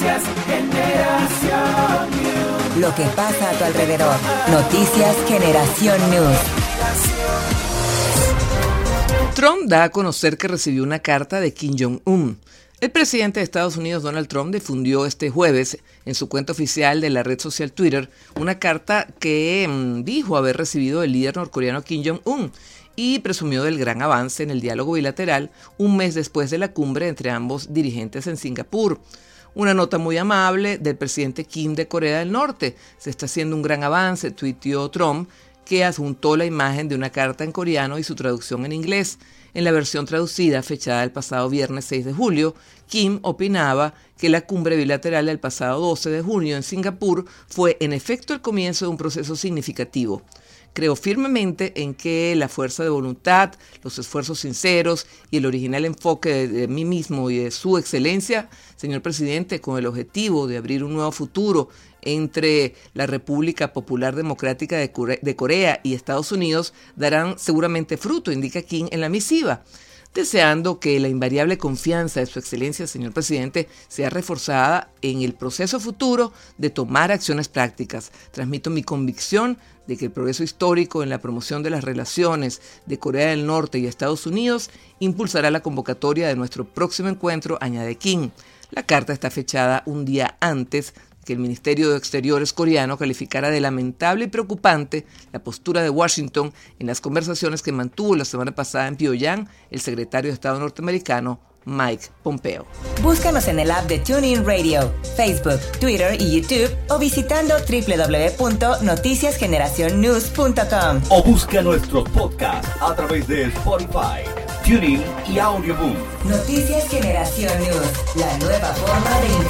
Noticias Generación News. Lo que pasa a tu alrededor. Noticias Generación News. Trump da a conocer que recibió una carta de Kim Jong-un. El presidente de Estados Unidos, Donald Trump, difundió este jueves en su cuenta oficial de la red social Twitter una carta que dijo haber recibido del líder norcoreano Kim Jong-un y presumió del gran avance en el diálogo bilateral un mes después de la cumbre entre ambos dirigentes en Singapur. Una nota muy amable del presidente Kim de Corea del Norte. Se está haciendo un gran avance, tuiteó Trump, que adjuntó la imagen de una carta en coreano y su traducción en inglés. En la versión traducida, fechada el pasado viernes 6 de julio, Kim opinaba que la cumbre bilateral del pasado 12 de junio en Singapur fue en efecto el comienzo de un proceso significativo. Creo firmemente en que la fuerza de voluntad, los esfuerzos sinceros y el original enfoque de mí mismo y de su excelencia, señor presidente, con el objetivo de abrir un nuevo futuro entre la República Popular Democrática de Corea y Estados Unidos, darán seguramente fruto, indica Kim en la misiva, deseando que la invariable confianza de su excelencia, señor presidente, sea reforzada en el proceso futuro de tomar acciones prácticas. Transmito mi convicción de que el progreso histórico en la promoción de las relaciones de Corea del Norte y Estados Unidos impulsará la convocatoria de nuestro próximo encuentro, añade Kim. La carta está fechada un día antes que el Ministerio de Exteriores coreano calificara de lamentable y preocupante la postura de Washington en las conversaciones que mantuvo la semana pasada en Pyongyang el secretario de Estado norteamericano Mike Pompeo. Búscanos en el app de TuneIn Radio, Facebook, Twitter y YouTube o visitando www.noticiasgeneracionnews.com. O busca nuestros podcasts a través de Spotify, TuneIn y Audioboom. Noticias Generación News, la nueva forma de